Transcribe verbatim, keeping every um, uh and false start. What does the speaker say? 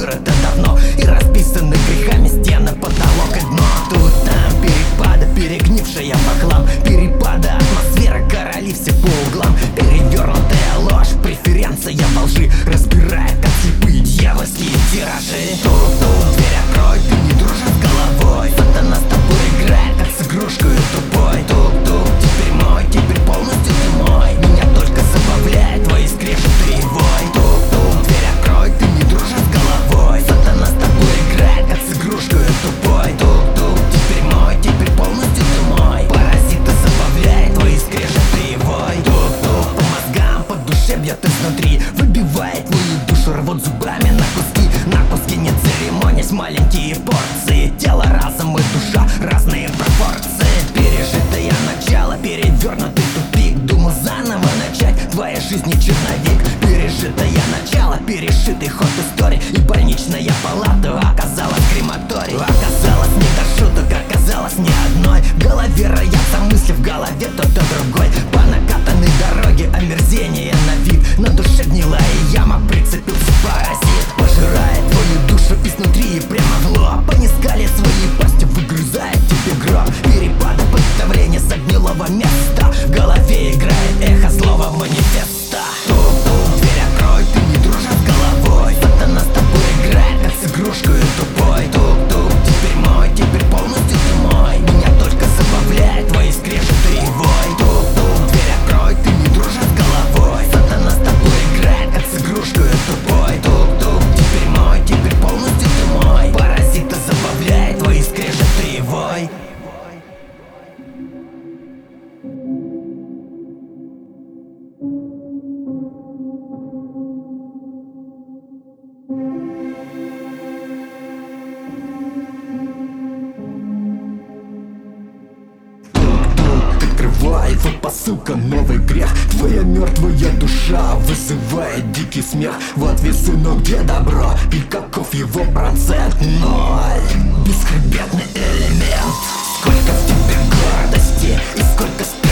вырыто давно и расписаны грехами стены, потолок и дно. Тут там перепады, перегнившая в хлам, перепады атмосферы, короли все по углам. Перевернутая ложь, преференция во лжи, разбирает как слепые дьявольские тиражи. Тук-тук, дверь открой, ты не дружишь с головой. Сатана с тобой играет, как с игрушкой тупой. Тук-тук, теперь мой, теперь полностью ты мой. Меня только забавляет твои скрежеты и вой. Тук-тук, дверь открой, ты не дружишь с головой. Сатана с тобой играет, как с игрушкой тупой. Тук-тук, теперь мой, теперь полностью ты мой. Паразиты забавляет твои скрежеты и вой. Тук-тук, по мозгам, по душе бьет изнутри, выбивает твою душу, рвут зубами на куски. На куски не церемонясь, маленькие порции. Тело, разум и душа, разные пропорции. Пережитое начало, перевернутый тупик. Думал заново начать, твоя жизнь не черновик. Пережитое начало, перешитый ход истории. И больничная палата оказалась крематорий. Оказалось не до шуток, оказалось не одной. В голове роятся мысли, в голове кто-то другой. По накатанной дороге омерзение на вид. На душе гнилая яма, прицепился паразит. Пожирает твою душу изнутри и прямо в лоб. Они скалят свои пасти, выгрызает тебе гроб. Перепады, представления с гнилого места. В голове играет эхо злого манифеста. Тук-тук, дверь открой, ты не дружишь с головой. Сатана с тобой играет, как с игрушкой тупой. Тук-тук, теперь мой, теперь полностью ты мой. Меня только забавляет твои скрежеты и вой. Тук-тук, дверь открой, ты не дружишь с головой. Сатана с тобой играет, как с игрушкой тупой. Тук-тук, теперь мой, теперь полностью ты мой. Паразита забавляет твои скрежеты и вой. Открывай, вот посылка, новый грех. Твоя мертвая душа вызывает дикий смех. Вот рисунок, где добро и каков его процент? Ноль, бесхребетный элемент. Сколько в тебе гордости и сколько